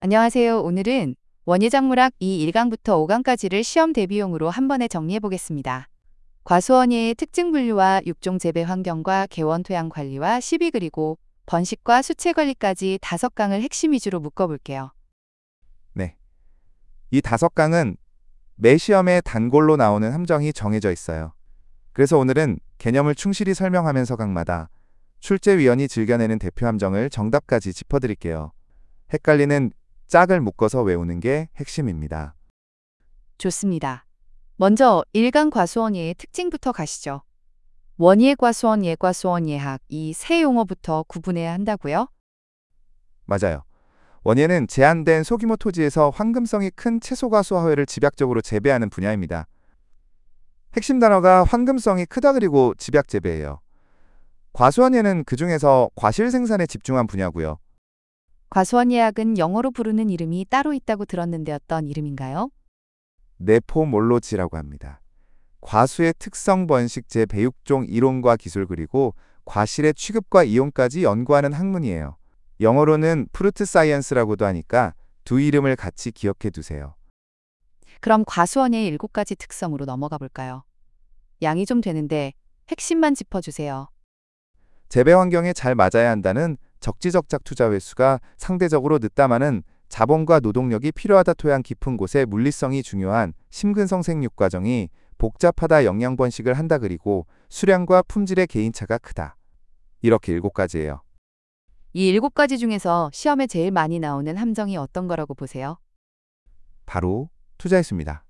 안녕하세요. 오늘은 원예작물학 1강부터 5강까지를 시험 대비용으로 한 번에 정리해 보겠습니다. 과수원예의 특징 분류와 육종 재배 환경과 개원 토양 관리와 시비 그리고 번식과 수채 관리까지 5강을 핵심 위주로 묶어볼게요. 네. 이 5강은 매 시험에 단골로 나오는 함정이 정해져 있어요. 그래서 오늘은 개념을 충실히 설명하면서 강마다 출제위원이 즐겨내는 대표 함정을 정답까지 짚어드릴게요. 헷갈리는 짝을 묶어서 외우는 게 핵심입니다. 좋습니다. 먼저 1강 과수원예의 특징부터 가시죠. 원예 과수원, 예과수원, 예학 이 세 용어부터 구분해야 한다고요? 맞아요. 원예는 제한된 소규모 토지에서 황금성이 큰 채소과 수화회를 집약적으로 재배하는 분야입니다. 핵심 단어가 황금성이 크다 그리고 집약 재배예요. 과수원예는 그 중에서 과실 생산에 집중한 분야고요. 과수원 예학은 영어로 부르는 이름이 따로 있다고 들었는데 어떤 이름인가요? 네포몰로지라고 합니다. 과수의 특성 번식 재배육종 이론과 기술 그리고 과실의 취급과 이용까지 연구하는 학문이에요. 영어로는 프루트 사이언스라고도 하니까 두 이름을 같이 기억해 두세요. 그럼 과수원예의 7가지 특성으로 넘어가 볼까요? 양이 좀 되는데 핵심만 짚어주세요. 재배 환경에 잘 맞아야 한다는 적지적작 투자 횟수가 상대적으로 늦다마는 자본과 노동력이 필요하다 토양 깊은 곳에 물리성이 중요한 심근성 생육 과정이 복잡하다 영양 번식을 한다 그리고 수량과 품질의 개인차가 크다. 이렇게 7가지예요. 이 7가지 중에서 시험에 제일 많이 나오는 함정이 어떤 거라고 보세요? 바로 투자했습니다.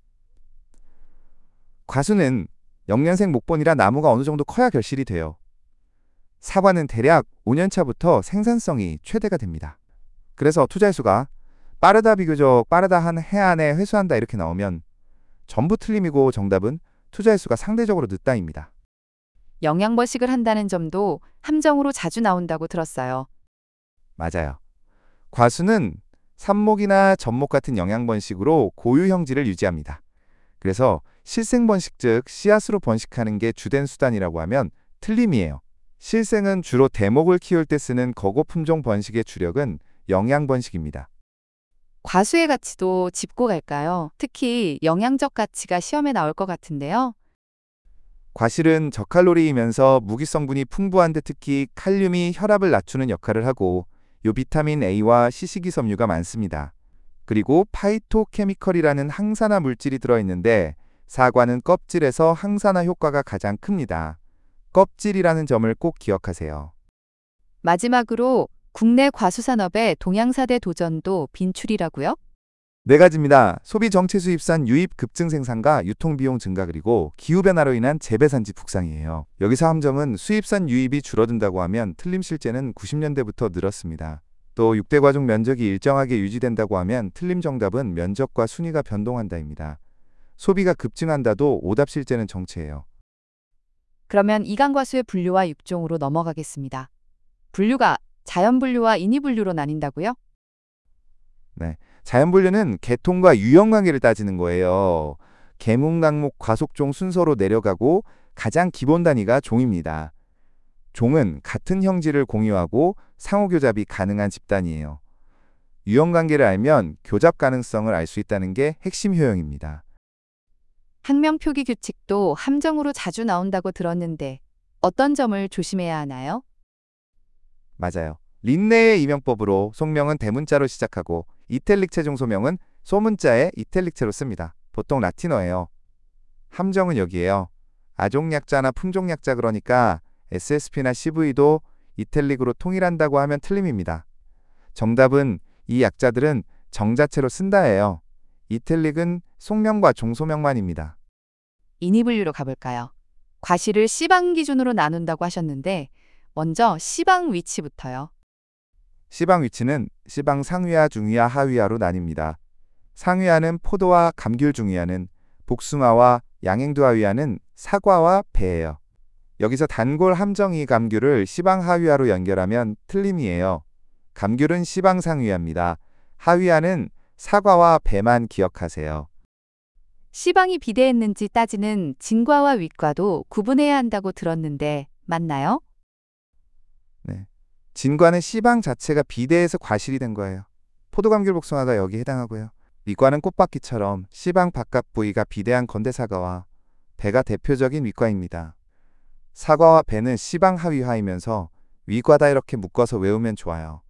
과수는 영년생 목본이라 나무가 어느 정도 커야 결실이 돼요. 사과는 대략 5년차부터 생산성이 최대가 됩니다. 그래서 투자횟수가 빠르다 비교적 빠르다 한 해 안에 회수한다 이렇게 나오면 전부 틀림이고 정답은 투자횟수가 상대적으로 늦다입니다. 영양 번식을 한다는 점도 함정으로 자주 나온다고 들었어요. 맞아요. 과수는 삽목이나 젖목 같은 영양 번식으로 고유 형질을 유지합니다. 그래서 실생 번식 즉 씨앗으로 번식하는 게 주된 수단이라고 하면 틀림이에요. 실생은 주로 대목을 키울 때 쓰는 거고 품종 번식의 주력은 영양 번식입니다. 과수의 가치도 짚고 갈까요? 특히 영양적 가치가 시험에 나올 것 같은데요. 과실은 저칼로리이면서 무기성분이 풍부한데 특히 칼륨이 혈압을 낮추는 역할을 하고 요 비타민 A와 시식이섬유가 많습니다. 그리고 파이토케미컬이라는 항산화 물질이 들어있는데 사과는 껍질에서 항산화 효과가 가장 큽니다. 껍질이라는 점을 꼭 기억하세요. 마지막으로 국내 과수산업의 동양사대 도전도 빈출이라고요? 4가지입니다. 소비 정체 수입산 유입 급증 생산과 유통비용 증가 그리고 기후변화로 인한 재배산지 북상이에요. 여기서 함정은 수입산 유입이 줄어든다고 하면 틀림 실제는 90년대부터 늘었습니다. 또 6대 과종 면적이 일정하게 유지된다고 하면 틀림 정답은 면적과 순위가 변동한다입니다. 소비가 급증한다도 오답 실제는 정체예요. 그러면 이강과수의 분류와 육종으로 넘어가겠습니다. 분류가 자연분류와 인위분류로 나뉜다고요? 네, 자연분류는 계통과 유형 관계를 따지는 거예요. 계목, 낙목, 과속종 순서로 내려가고 가장 기본 단위가 종입니다. 종은 같은 형질을 공유하고 상호교잡이 가능한 집단이에요. 유형 관계를 알면 교잡 가능성을 알 수 있다는 게 핵심 효용입니다. 학명 표기 규칙도 함정으로 자주 나온다고 들었는데 어떤 점을 조심해야 하나요? 맞아요. 린네의 이명법으로 속명은 대문자로 시작하고 이탈릭 체중 소명은 소문자에 이탈릭체로 씁니다. 보통 라틴어예요. 함정은 여기에요. 아종약자나 품종약자 그러니까 SSP나 CV도 이탈릭으로 통일한다고 하면 틀림입니다. 정답은 이 약자들은 정자체로 쓴다예요. 이탈릭은 속명과 종소명만입니다. 인위분류로 가볼까요? 과실을 C방 기준으로 나눈다고 하셨는데 먼저 C방 위치부터요. C방 위치는 C방 상위하, 중위하, 하위하로 나뉩니다. 상위하는 포도와 감귤, 중위하는 복숭아와 양행두, 하위하는 사과와 배예요. 여기서 단골 함정이 감귤을 C방 하위하로 연결하면 틀림이에요. 감귤은 C방 상위하입니다. 하위하는 사과와 배만 기억하세요. C방이 비대했는지 따지는 진과와 윗과도 구분해야 한다고 들었는데 맞나요? 네. 진과는 C방 자체가 비대해서 과실이 된 거예요. 포도감귤 복숭아가 여기에 해당하고요. 위과는 꽃바퀴처럼 씨방 바깥 부위가 비대한 건대사과와 배가 대표적인 위과입니다. 사과와 배는 씨방 하위하이면서 위과다 이렇게 묶어서 외우면 좋아요.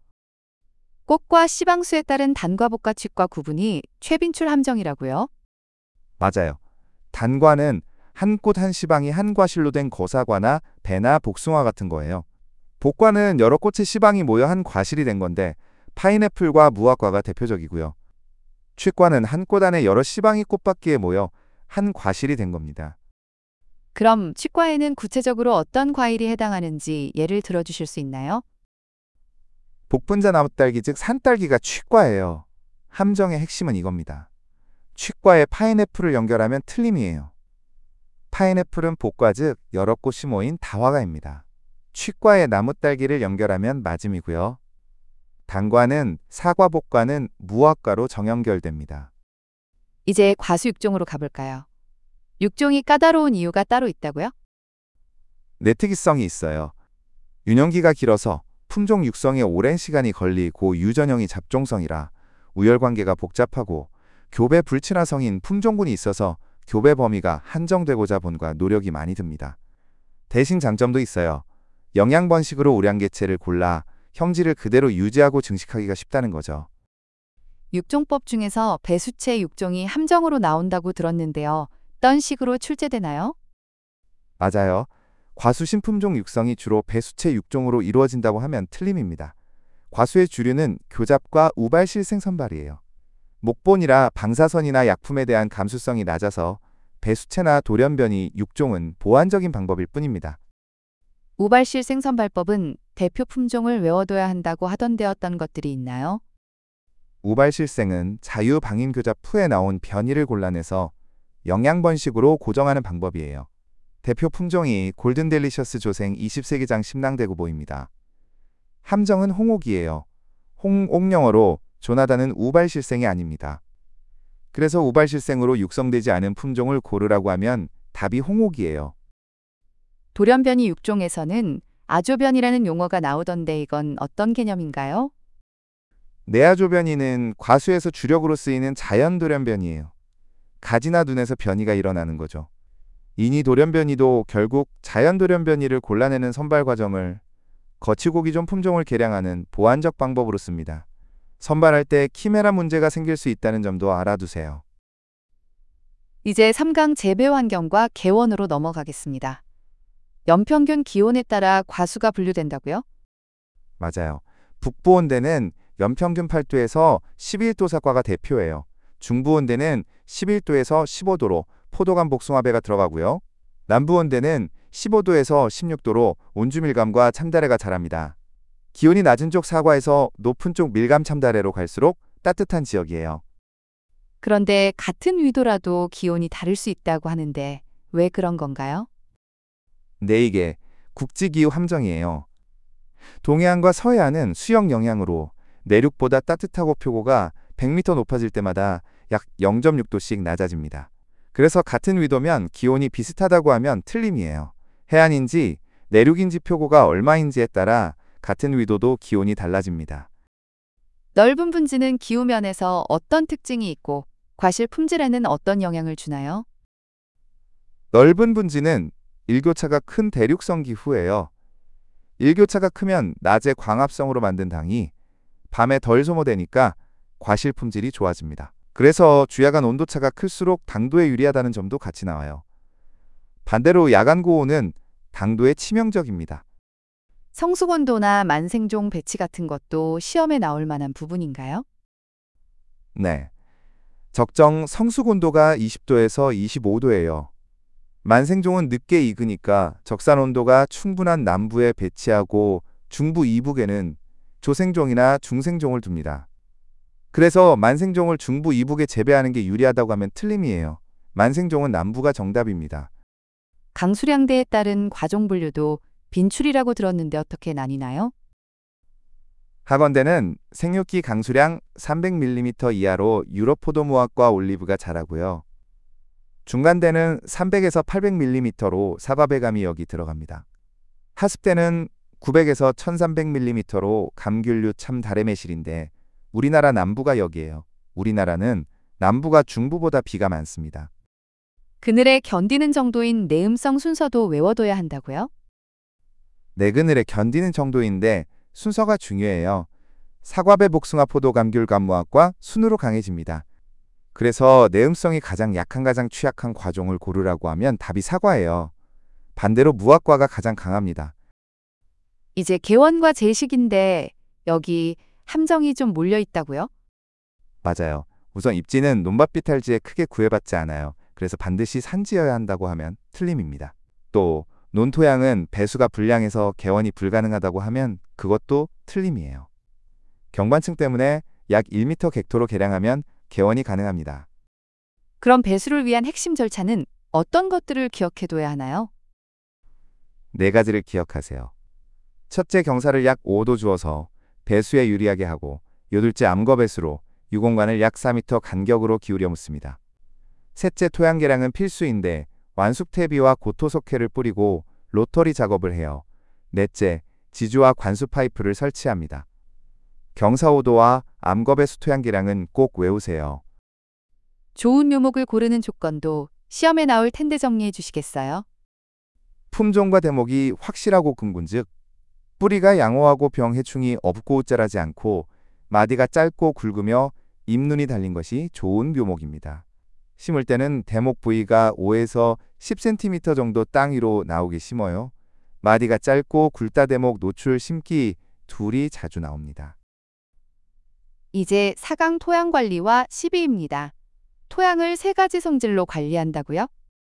꽃과 씨방수에 따른 단과복과 치과 구분이 최빈출 함정이라고요? 맞아요. 단과는 한 꽃 한 씨방이 한 과실로 된 거사과나 배나 복숭아 같은 거예요. 복과는 여러 꽃의 씨방이 모여 한 과실이 된 건데 파인애플과 무화과가 대표적이고요. 취과는 한 꽃 안에 여러 씨방이 꽃바퀴에 모여 한 과실이 된 겁니다. 그럼 치과에는 구체적으로 어떤 과일이 해당하는지 예를 들어주실 수 있나요? 복분자 나무딸기 즉 산딸기가 취과예요. 함정의 핵심은 이겁니다. 취과에 파인애플을 연결하면 틀림이에요. 파인애플은 복과 즉 여러 꽃이 모인 다화과입니다. 취과에 나무딸기를 연결하면 맞음이고요. 단과는 사과복과는 무화과로 정연결됩니다. 이제 과수 육종으로 가볼까요? 육종이 까다로운 이유가 따로 있다고요? 네, 특이성이 있어요. 유년기가 길어서 품종 육성에 오랜 시간이 걸리고 유전형이 잡종성이라 우열관계가 복잡하고 교배 불친화성인 품종군이 있어서 교배 범위가 한정되고자 본과 노력이 많이 듭니다. 대신 장점도 있어요. 영양 번식으로 우량개체를 골라 형질을 그대로 유지하고 증식하기가 쉽다는 거죠. 육종법 중에서 배수체 육종이 함정으로 나온다고 들었는데요. 어떤 식으로 출제되나요? 맞아요. 과수 신품종 육성이 주로 배수체 육종으로 이루어진다고 하면 틀림입니다. 과수의 주류는 교잡과 우발실생 선발이에요. 목본이라 방사선이나 약품에 대한 감수성이 낮아서 배수체나 돌연변이 육종은 보완적인 방법일 뿐입니다. 우발실 생선발법은 대표 품종을 외워둬야 한다고 하던데 어떤 것들이 있나요? 우발실생은 자유방임교잡 후에 나온 변이를 골라내서 영양번식으로 고정하는 방법이에요. 대표 품종이 골든델리셔스 조생 20세기장 심낭대구보입니다. 함정은 홍옥이에요. 홍옥영어로 조나단은 우발실생이 아닙니다. 그래서 우발실생으로 육성되지 않은 품종을 고르라고 하면 답이 홍옥이에요. 돌연변이 육종에서는 아조변이라는 용어가 나오던데 이건 어떤 개념인가요? 내아조변이는 과수에서 주력으로 쓰이는 자연돌연변이에요. 가지나 눈에서 변이가 일어나는 거죠. 이니 돌연변이도 결국 자연돌연변이를 골라내는 선발 과정을 거치고 기존 품종을 개량하는 보완적 방법으로 씁니다. 선발할 때 키메라 문제가 생길 수 있다는 점도 알아두세요. 이제 3강 재배 환경과 개원으로 넘어가겠습니다. 연평균 기온에 따라 과수가 분류된다고요? 맞아요. 북부온대는 연평균 8도에서 11도 사과가 대표예요. 중부온대는 11도에서 15도로 포도감 복숭아배가 들어가고요. 남부온대는 15도에서 16도로 온주밀감과 참다래가 자랍니다. 기온이 낮은 쪽 사과에서 높은 쪽 밀감 참다래로 갈수록 따뜻한 지역이에요. 그런데 같은 위도라도 기온이 다를 수 있다고 하는데 왜 그런 건가요? 네, 이게 국지기후 함정이에요. 동해안과 서해안은 수역 영향으로 내륙보다 따뜻하고 표고가 100m 높아질 때마다 약 0.6도씩 낮아집니다. 그래서 같은 위도면 기온이 비슷하다고 하면 틀림이에요. 해안인지 내륙인지 표고가 얼마인지에 따라 같은 위도도 기온이 달라집니다. 넓은 분지는 기후면에서 어떤 특징이 있고 과실 품질에는 어떤 영향을 주나요? 넓은 분지는 일교차가 큰 대륙성 기후예요. 일교차가 크면 낮에 광합성으로 만든 당이 밤에 덜 소모되니까 과실 품질이 좋아집니다. 그래서 주야간 온도차가 클수록 당도에 유리하다는 점도 같이 나와요. 반대로 야간 고온은 당도에 치명적입니다. 성수곤도나 만생종 배치 같은 것도 시험에 나올 만한 부분인가요? 네. 적정 성수곤도가 20도에서 25도예요. 만생종은 늦게 익으니까 적산 온도가 충분한 남부에 배치하고 중부 이북에는 조생종이나 중생종을 둡니다. 그래서 만생종을 중부 이북에 재배하는 게 유리하다고 하면 틀림이에요. 만생종은 남부가 정답입니다. 강수량대에 따른 과종 분류도 빈출이라고 들었는데 어떻게 나뉘나요? 하건대는 생육기 강수량 300mm 이하로 유럽 포도무화과 올리브가 자라고요. 중간대는 300에서 800mm로 사과배감이 여기 들어갑니다. 하습대는 900에서 1300mm로 감귤류 참다래매실인데 우리나라 남부가 여기예요. 우리나라는 남부가 중부보다 비가 많습니다. 그늘에 견디는 정도인 내음성 순서도 외워둬야 한다고요? 내그늘에 견디는 정도인데 순서가 중요해요. 사과배 복숭아 포도 감귤 감무학과 순으로 강해집니다. 그래서 내음성이 가장 약한 가장 취약한 과종을 고르라고 하면 답이 사과예요. 반대로 무화과가 가장 강합니다. 이제 개원과 제식인데 여기 함정이 좀 몰려 있다고요? 맞아요. 우선 입지는 논밭 비탈지에 크게 구애받지 않아요. 그래서 반드시 산지여야 한다고 하면 틀림입니다. 또 논토양은 배수가 불량해서 개원이 불가능하다고 하면 그것도 틀림이에요. 경관층 때문에 약 1m 객토로 개량하면 개원이 가능합니다. 그럼 배수를 위한 핵심 절차는 어떤 것들을 기억해둬야 하나요? 네 가지를 기억하세요. 첫째, 경사를 약 5도 주어서 배수에 유리하게 하고, 요둘째, 암거 배수로 유공관을 약 4m 간격으로 기울여 묻습니다. 셋째, 토양 개량은 필수인데 완숙 퇴비와 고토석회를 뿌리고 로터리 작업을 해요. 넷째, 지주와 관수 파이프를 설치합니다. 경사 5도와 암거 배수 토양 개량은 꼭 외우세요. 좋은 묘목을 고르는 조건도 시험에 나올 텐데 정리해 주시겠어요? 품종과 대목이 확실하고 굵은즉 뿌리가 양호하고 병 해충이 없고 자라지 않고 마디가 짧고 굵으며 잎눈이 달린 것이 좋은 묘목입니다. 심을 때는 대목 부위가 5에서 10cm 정도 땅 위로 나오게 심어요. 마디가 짧고 굵다 대목 노출 심기 둘이 자주 나옵니다. 이제 4강 토양 관리와 시비입니다. 토양을 3가지 성질로 관리한다고요?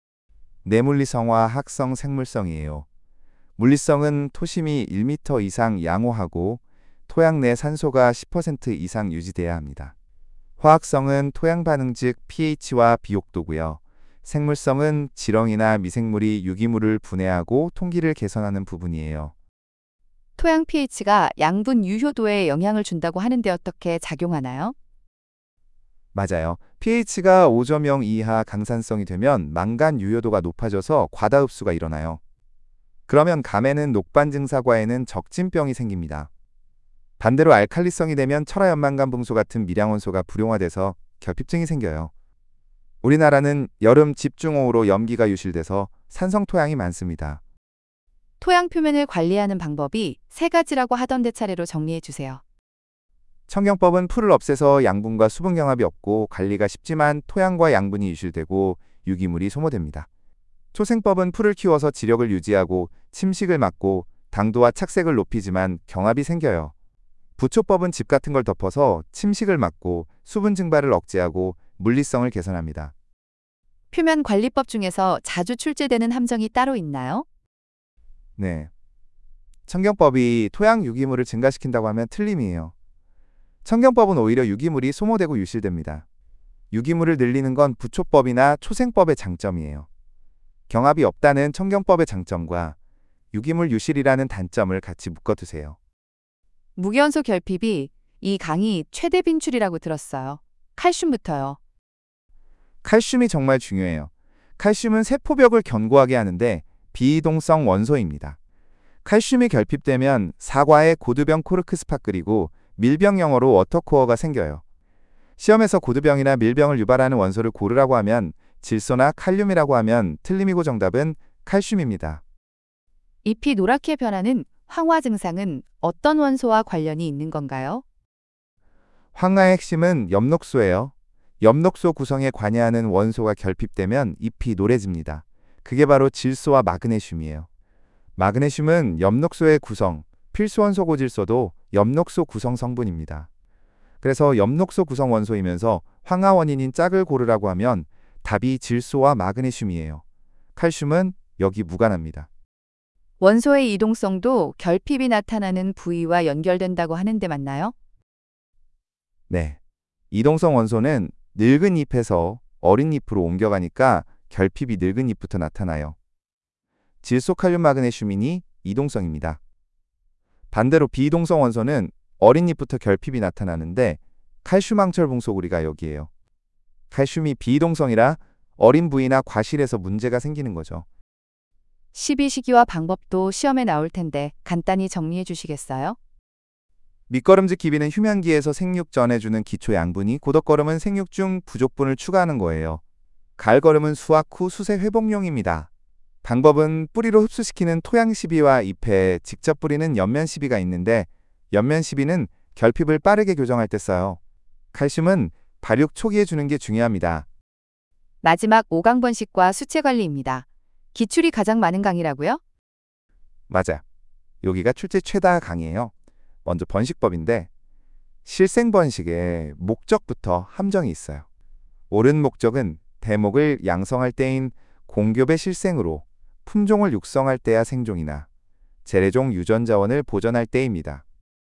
내물리성과 학성 생물성이에요. 물리성은 토심이 1m 이상 양호하고 토양 내 산소가 10% 이상 유지돼야 합니다. 화학성은 토양 반응 즉 pH와 비옥도고요. 생물성은 지렁이나 미생물이 유기물을 분해하고 통기를 개선하는 부분이에요. 토양 pH가 양분 유효도에 영향을 준다고 하는데 어떻게 작용하나요? 맞아요. pH가 5.0 이하 강산성이 되면 망간 유효도가 높아져서 과다 흡수가 일어나요. 그러면 감에는 녹반증 사과에는 적진병이 생깁니다. 반대로 알칼리성이 되면 철화연망간 붕소 같은 미량원소가 불용화돼서 결핍증이 생겨요. 우리나라는 여름 집중호우로 염기가 유실돼서 산성 토양이 많습니다. 토양 표면을 관리하는 방법이 3가지라고 하던데 차례로 정리해 주세요. 청경법은 풀을 없애서 양분과 수분 경합이 없고 관리가 쉽지만 토양과 양분이 유실되고 유기물이 소모됩니다. 초생법은 풀을 키워서 지력을 유지하고 침식을 막고 당도와 착색을 높이지만 경합이 생겨요. 부초법은 집 같은 걸 덮어서 침식을 막고 수분 증발을 억제하고 물리성을 개선합니다. 표면 관리법 중에서 자주 출제되는 함정이 따로 있나요? 네. 청경법이 토양 유기물을 증가시킨다고 하면 틀림이에요. 청경법은 오히려 유기물이 소모되고 유실됩니다. 유기물을 늘리는 건 부초법이나 초생법의 장점이에요. 경합이 없다는 청경법의 장점과 유기물 유실이라는 단점을 같이 묶어두세요. 무기원소 결핍이 이 강이 최대 빈출이라고 들었어요. 칼슘부터요. 칼슘이 정말 중요해요. 칼슘은 세포벽을 견고하게 하는데 비이동성 원소입니다. 칼슘이 결핍되면 사과에 고두병 코르크스파 끓이고 밀병 영어로 워터코어가 생겨요. 시험에서 고두병이나 밀병을 유발하는 원소를 고르라고 하면 질소나 칼륨이라고 하면 틀림이고 정답은 칼슘입니다. 잎이 노랗게 변하는 황화 증상은 어떤 원소와 관련이 있는 건가요? 황화의 핵심은 엽록소예요. 엽록소 구성에 관여하는 원소가 결핍되면 잎이 노래집니다. 그게 바로 질소와 마그네슘이에요. 마그네슘은 엽록소의 구성, 필수 원소 고질소도 엽록소 구성 성분입니다. 그래서 엽록소 구성 원소이면서 황화 원인인 짝을 고르라고 하면 답이 질소와 마그네슘이에요. 칼슘은 여기 무관합니다. 원소의 이동성도 결핍이 나타나는 부위와 연결된다고 하는데 맞나요? 네. 이동성 원소는 늙은 잎에서 어린 잎으로 옮겨가니까 결핍이 늙은 잎부터 나타나요. 질소, 칼륨, 마그네슘이니 이동성입니다. 반대로 비이동성 원소는 어린 잎부터 결핍이 나타나는데 칼슘 항철 붕소구리가 여기에요. 칼슘이 비이동성이라 어린 부위나 과실에서 문제가 생기는 거죠. 12시기와 방법도 시험에 나올 텐데 간단히 정리해 주시겠어요? 밑거름즙 기비는 휴면기에서 생육 전해주는 기초 양분이, 고덕거름은 생육 중 부족분을 추가하는 거예요. 가을거름은 수확 후 수세 회복용입니다. 방법은 뿌리로 흡수시키는 토양 시비와 잎에 직접 뿌리는 연면 시비가 있는데, 연면 시비는 결핍을 빠르게 교정할 때 써요. 칼슘은 발육 초기에 주는 게 중요합니다. 마지막 5강 번식과 수채 관리입니다. 기출이 가장 많은 강이라고요? 맞아. 여기가 출제 최다 강이에요. 먼저 번식법인데, 실생 번식의 목적부터 함정이 있어요. 옳은 목적은 대목을 양성할 때인 공교배 실생으로, 품종을 육성할 때야 생종이나 재래종 유전자원을 보존할 때입니다.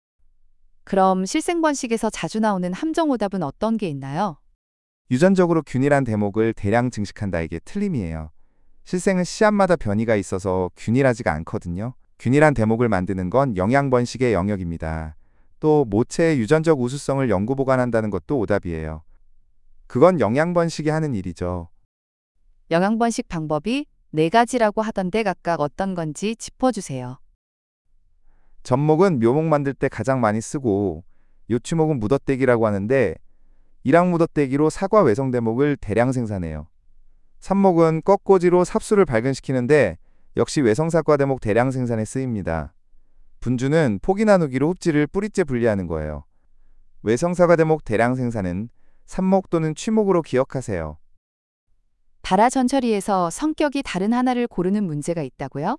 그럼 실생 번식에서 자주 나오는 함정 오답은 어떤 게 있나요? 유전적으로 균일한 대목을 대량 증식한다, 이게 틀림이에요. 실생은 씨앗마다 변이가 있어서 균일하지가 않거든요. 균일한 대목을 만드는 건 영양 번식의 영역입니다. 또 모체의 유전적 우수성을 연구 보관한다는 것도 오답이에요. 그건 영양 번식이 하는 일이죠. 영양 번식 방법이 4가지라고 하던데 각각 어떤 건지 짚어주세요. 젖목은 묘목 만들 때 가장 많이 쓰고, 요추목은 묻어떼기라고 하는데, 일항 묻어떼기로 사과 외성 대목을 대량 생산해요. 삽목은 꺾꽂이로 삽수를 발근시키는데, 역시 외성사과 대목 대량 생산에 쓰입니다. 분주는 포기 나누기로 흡지를 뿌리째 분리하는 거예요. 외성사과 대목 대량 생산은 삽목 또는 취목으로 기억하세요. 발화 전처리에서 성격이 다른 하나를 고르는 문제가 있다고요?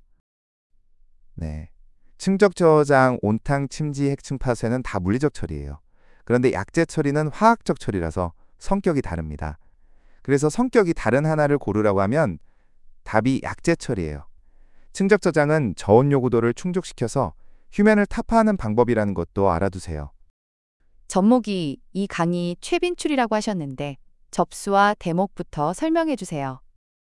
네. 층적 저장, 온탕, 침지, 핵층 파쇄는 다 물리적 처리예요. 그런데 약재 처리는 화학적 처리라서 성격이 다릅니다. 그래서 성격이 다른 하나를 고르라고 하면 답이 약재 처리예요. 층적 저장은 저온 요구도를 충족시켜서 휴면을 타파하는 방법이라는 것도 알아두세요. 젖목이 이 강이 최빈출이라고 하셨는데 접수와 대목부터 설명해 주세요.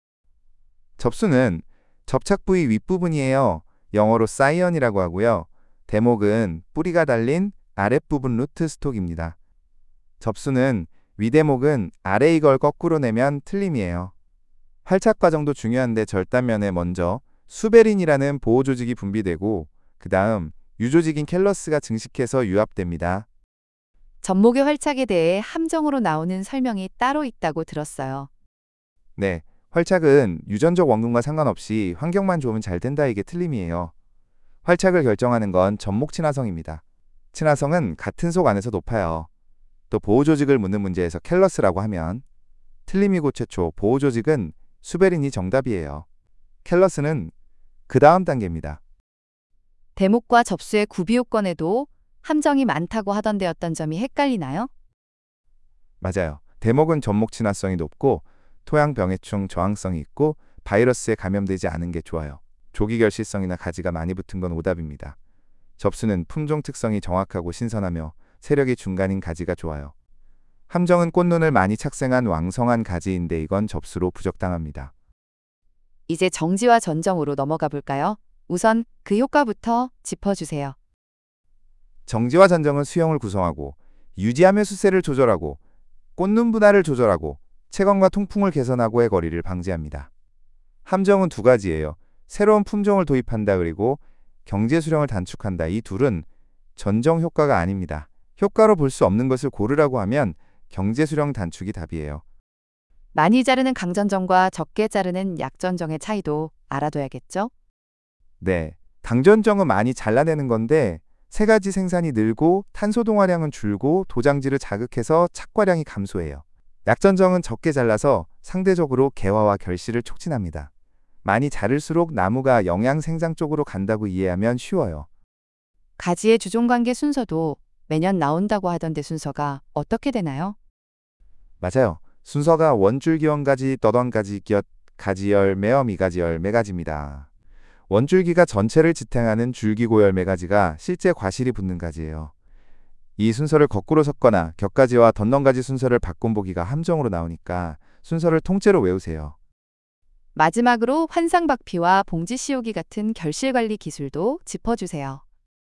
접수는 접착 부위 윗부분이에요. 영어로 사이언이라고 하고요. 대목은 뿌리가 달린 아랫부분 루트 스톡입니다. 접수는 위대목은 아래 이걸 거꾸로 내면 틀림이에요. 활착 과정도 중요한데 절단면에 먼저 수베린이라는 보호 조직이 분비되고, 그 다음 유조직인 캘러스가 증식해서 유압됩니다. 젖목의 활착에 대해 함정으로 나오는 설명이 따로 있다고 들었어요. 네, 활착은 유전적 원근과 상관없이 환경만 좋으면 잘 된다, 이게 틀림이에요. 활착을 결정하는 건 젖목 친화성입니다. 친화성은 같은 속 안에서 높아요. 또 보호 조직을 묻는 문제에서 캘러스라고 하면 틀림이고 최초, 보호 조직은 수베린이 정답이에요. 캘러스는 그 다음 단계입니다. 대목과 접수의 구비 요건에도 함정이 많다고 하던데 어떤 점이 헷갈리나요? 맞아요. 대목은 젖목 친화성이 높고 토양 병해충 저항성이 있고 바이러스에 감염되지 않은 게 좋아요. 조기 결실성이나 가지가 많이 붙은 건 오답입니다. 접수는 품종 특성이 정확하고 신선하며 세력이 중간인 가지가 좋아요. 함정은 꽃눈을 많이 착생한 왕성한 가지인데 이건 접수로 부적당합니다. 이제 정지와 전정으로 넘어가 볼까요? 우선 그 효과부터 짚어주세요. 정지와 전정은 수형을 구성하고 유지하며 수세를 조절하고 꽃눈 분할을 조절하고 채광과 통풍을 개선하고의 거리를 방지합니다. 함정은 2가지예요. 새로운 품종을 도입한다, 그리고 경제 수령을 단축한다. 이 둘은 전정 효과가 아닙니다. 효과로 볼 수 없는 것을 고르라고 하면 경제 수령 단축이 답이에요. 많이 자르는 강전정과 적게 자르는 약전정의 차이도 알아둬야겠죠? 네, 강전정은 많이 잘라내는 건데 3가지 생산이 늘고 탄소 동화량은 줄고 도장지를 자극해서 착과량이 감소해요. 약전정은 적게 잘라서 상대적으로 개화와 결실을 촉진합니다. 많이 자를수록 나무가 영양 생장 쪽으로 간다고 이해하면 쉬워요. 가지의 주종관계 순서도 매년 나온다고 하던데 순서가 어떻게 되나요? 맞아요. 순서가 원줄기원가지, 떠던가지, 기엇, 가지열, 매어, 미가지열, 매가지입니다. 원줄기가 전체를 지탱하는 줄기고열매가지가 실제 과실이 붙는 가지예요. 이 순서를 거꾸로 섞거나 격가지와 덧넘가지 순서를 바꾼보기가 함정으로 나오니까 순서를 통째로 외우세요. 마지막으로 환상박피와 봉지씌우기 같은 결실관리 기술도 짚어주세요.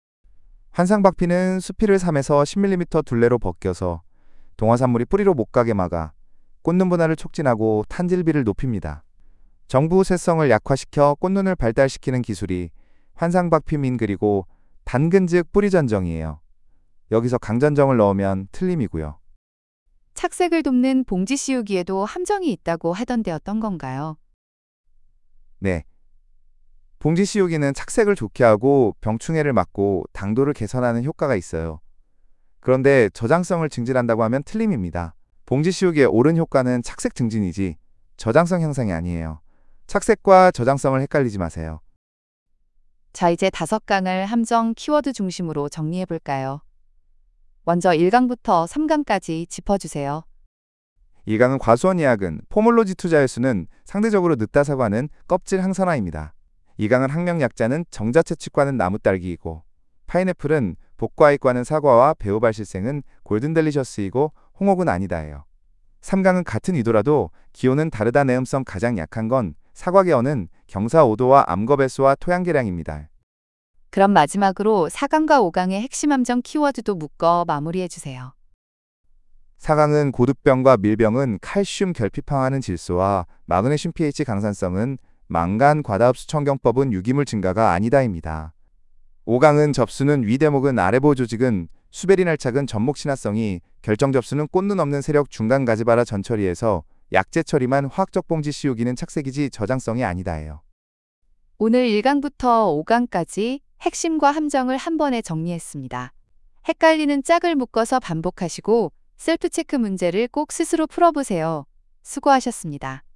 환상박피는 수피를 3에서 10mm 둘레로 벗겨서 동화산물이 뿌리로 못 가게 막아 꽃눈 분할을 촉진하고 탄질비를 높입니다. 정부 새성을 약화시켜 꽃눈을 발달시키는 기술이 환상박피민, 그리고 단근 즉 뿌리 전정이에요. 여기서 강전점을 넣으면 틀림이고요. 착색을 돕는 봉지 씌우기에도 함정이 있다고 하던데 어떤 건가요? 네. 봉지 씌우기는 착색을 좋게 하고 병충해를 막고 당도를 개선하는 효과가 있어요. 그런데 저장성을 증진한다고 하면 틀림입니다. 봉지 씌우기의 옳은 효과는 착색 증진이지 저장성 향상이 아니에요. 착색과 저장성을 헷갈리지 마세요. 자, 이제 5강을 함정 키워드 중심으로 정리해 볼까요? 먼저 1강부터 3강까지 짚어주세요. 2강은 과수원 예약은 포몰로지 투자일수는 상대적으로 늦다 사과는 껍질 항산화입니다. 2강은 학명 약자는 정자채취과는 나무딸기이고 파인애플은 복과이과는 사과와 배우발실생은 골든델리셔스이고 홍옥은 아니다예요. 3강은 같은 의도라도 기호는 다르다 내음성 가장 약한 건 사과계어는 경사오도와 암거배수와 토양계량입니다. 그럼 마지막으로 4강과 5강의 핵심 함정 키워드도 묶어 마무리해 주세요. 4강은 고두병과 밀병은 칼슘 결핍항하는 질소와 마그네슘 pH 강산성은 망간 과다흡수 청경법은 유기물 증가가 아니다입니다. 5강은 접수는 위 대목은 아래보 조직은 수베린 할착은 전목 친화성이 결정 접수는 꽃눈 없는 세력 중간 가지바라 전처리에서 약재 처리만 화학적 봉지 씌우기는 착색이지 저장성이 아니다예요. 오늘 1강부터 5강까지 핵심과 함정을 한 번에 정리했습니다. 헷갈리는 짝을 묶어서 반복하시고 셀프 체크 문제를 꼭 스스로 풀어보세요. 수고하셨습니다.